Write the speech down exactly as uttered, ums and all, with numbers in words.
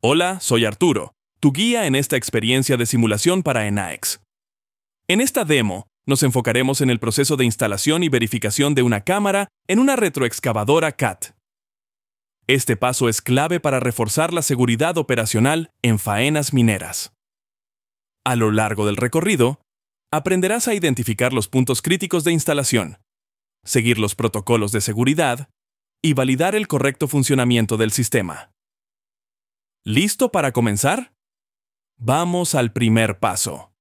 Hola, soy Arturo, tu guía en esta experiencia de simulación para ENAEX. En esta demo, nos enfocaremos en el proceso de instalación y verificación de una cámara en una retroexcavadora C A T. Este paso es clave para reforzar la seguridad operacional en faenas mineras. A lo largo del recorrido, aprenderás a identificar los puntos críticos de instalación, seguir los protocolos de seguridad y validar el correcto funcionamiento del sistema. ¿Listo para comenzar? Vamos al primer paso.